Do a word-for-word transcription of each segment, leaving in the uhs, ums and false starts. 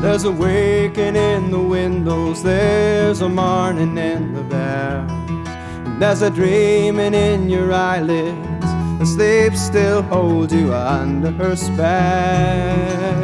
There's a waking in the windows, there's a morning in the bells, and there's a dreaming in your eyelids, and sleep still holds you under her spell.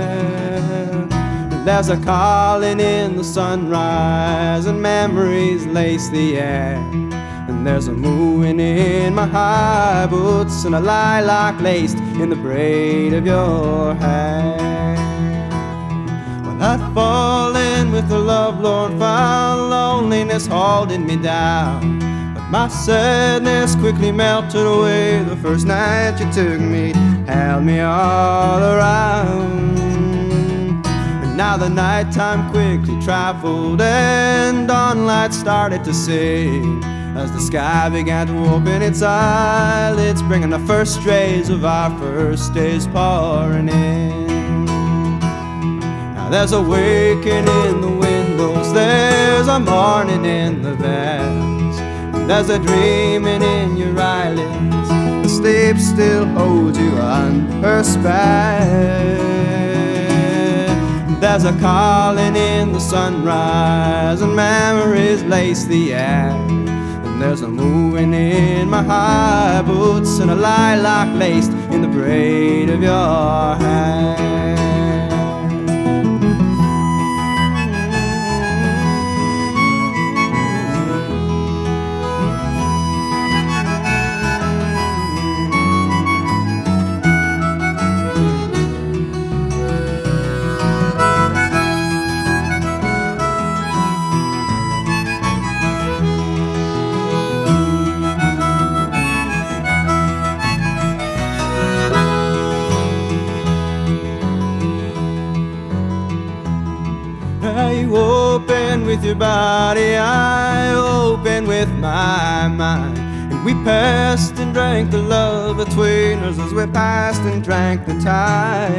And there's a calling in the sunrise, and memories lace the air, and there's a moving in my high boots, and a lilac laced in the braid of your hair. Well, I'd fallen with a love-lorn, found loneliness holding me down, but my sadness quickly melted away the first night you took me, held me all around. And now the nighttime quickly traveled, and dawnlight started to sing, as the sky began to open its eyelids, bringing the first rays of our first days pouring in. Now there's a waking in the windows, there's a morning in the bells, and there's a dreaming in your eyelids, the sleep still holds you under her spell. There's a calling in the sunrise, and memories lace the air, there's a moving in my high boots, and a lilac laced in the braid of your hair. You open with your body, I open with my mind, and we passed and drank the love between us as we passed and drank the tide.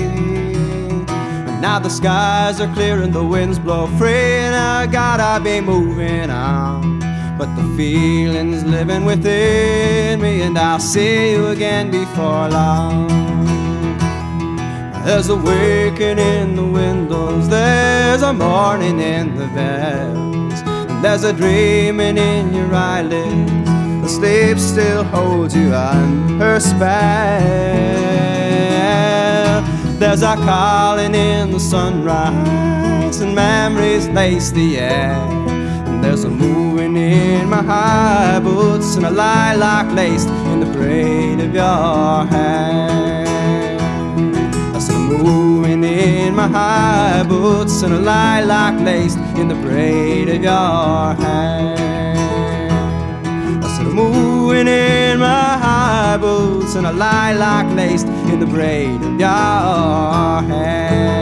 And now the skies are clear and the winds blow free, and I gotta be moving on, but the feeling's living within me, and I'll see you again before long. There's a waking in the windows, there's a morning in the bells, and there's a dreaming in your eyelids, the sleep still holds you under her spell. There's a calling in the sunrise, and memories lace the air, and there's a moving in my high boots, and a lilac laced in the braid of your hair. Moving in my high boots, and a lilac laced in the braid of your hair. I said, moving in my high boots, and a lilac laced in the braid of your hair.